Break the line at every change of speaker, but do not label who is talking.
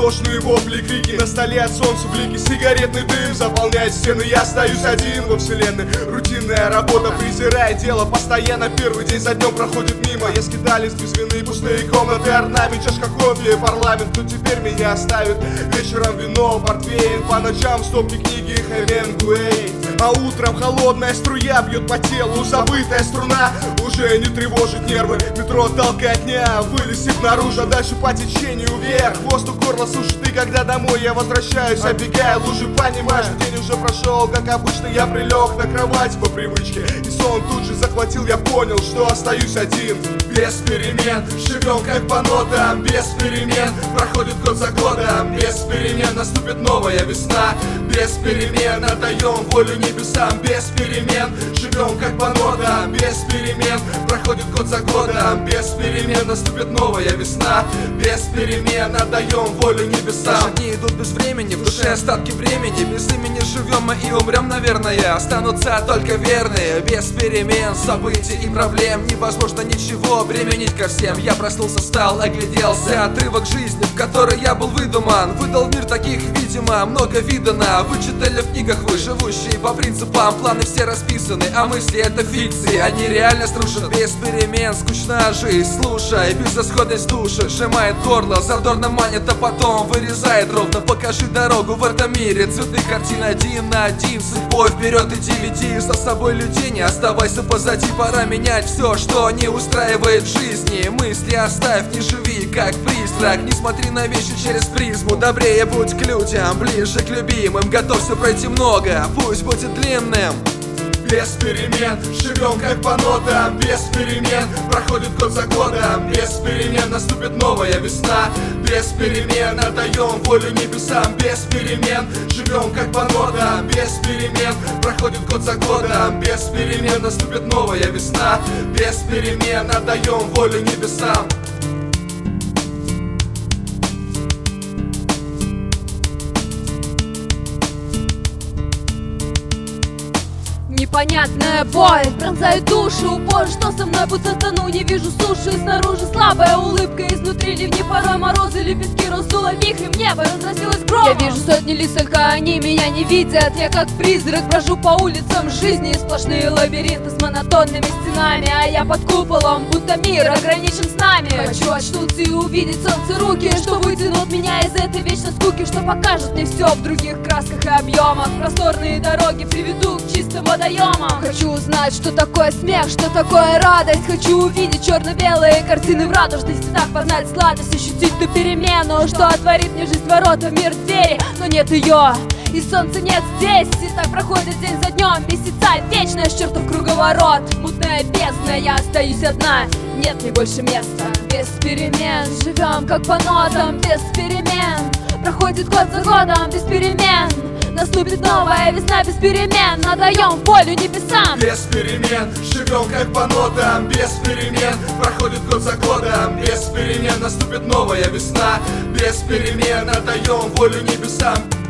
Истошные вопли, крики, на столе от солнца блики. Сигаретный дым заполняет стены, я остаюсь один во вселенной. Рутинная работа, презирая дело постоянно. Первый день за днем проходит мимо. Я скиталец без вины, пустые комнаты, орнамент, чашка кофе, парламент. Кто теперь меня оставит? Вечером вино, портвейн, по ночам стопки книги Хемингуэй. А утром холодная струя бьет по телу. Забытая струна уже не тревожит нервы. Метро толкотня, вылезет наружу, а дальше по течению вверх. Воздух горло сушит, и когда домой я возвращаюсь, оббегая лужи, понимаю, что день уже прошел. Как обычно я прилег на кровать по привычке, и сон тут же захватил. Я понял, что остаюсь один, без перемен. Живем как по нотам, без перемен. Проходит год за годом, без перемен. Наступит новая весна, без перемен. Отдаем волю небесам, без перемен. Живем как по нотам, без перемен. Проходит год за годом, без перемен. Наступит новая весна, без перемен. Отдаем волю небесам.
Наши дни идут без времени, в душе остатки времени. Без имени живем мы и умрем, наверное. Останутся только верные, без перемен. Событий и проблем невозможно ничего применить ко всем. Я проснулся, встал, огляделся. Отрывок жизни, в которой я был выдуман. Выдал мир таких, видимо, много видано. Вычитали в книгах вы, живущие по принципам. Планы все расписаны, а мысли это фикции. Они реально струшат, без перемен. Скучна жизнь, слушай, безысходность души сжимает горло, задорно манит, а потом вырезает ровно. Покажи дорогу в этом мире, цветы картин один на один. Судьбой вперед иди, веди за собой людей, не оставайся позади. Пора менять все, что не устраивает в жизни. Мысли оставь, не живи как призрак. Не смотри на вещи через призму. Добрее будь к людям, ближе к любимым. Готовься пройти много, пусть будет длинным.
Без перемен, живем как по нотам, без перемен. Проходит год за годом, без перемен. Наступит новая весна, без перемен. Отдаем волю небесам, без перемен. Живем как по нотам, без перемен. Проходит год за годом, без перемен. Наступит новая весна, без перемен. Отдаем волю небесам.
Непонятная боль пронзает душу, упор, что со мной будто тону. Не вижу суши, снаружи слабая улыбка, изнутри ливни, порой морозы, лепестки раздуло вихрем, небо разразилось громом. Я вижу сотни лиц, только они меня не видят. Я как призрак брожу по улицам жизни, сплошные лабиринты с монотонными стенами. А я под куполом, будто мир ограничен с нами. Хочу очнуться и увидеть солнце руки, что вытянут меня из этой вечной скуки, что покажет мне все в других красках и объемах. Просторные дороги приведут к чистым водоемам. Хочу узнать, что такое смех, что такое радость. Хочу увидеть черно-белые картины в радужных цветах, познать сладость, ощутить ту перемену, что отворит мне жизнь ворота в мир двери. Но нет ее, и солнца нет здесь. И так проходит день за днем, месяца, вечная чертов круговорот. Мутная бездна, я остаюсь одна, нет мне больше места. Без перемен, живем как по нотам, без перемен. Проходит год за годом, без перемен. Наступит новая весна, без перемен. Отдаем волю небесам.
Без перемен, живем как по нотам, без перемен. Проходит год за годом, без перемен. Наступит новая весна, без перемен. Отдаем волю небесам.